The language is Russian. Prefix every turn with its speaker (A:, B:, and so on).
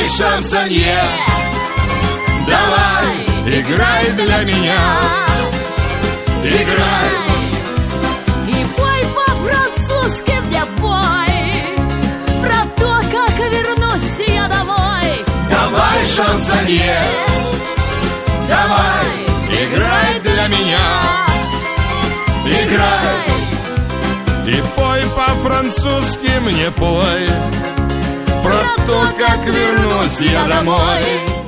A: Давай, шансонье, давай, играй для меня. Играй.
B: И пой по-французски мне пой про то, как вернусь я домой.
A: Давай, шансонье, давай, играй для меня. Играй. И пой по-французски мне пой про то, как вернусь я домой.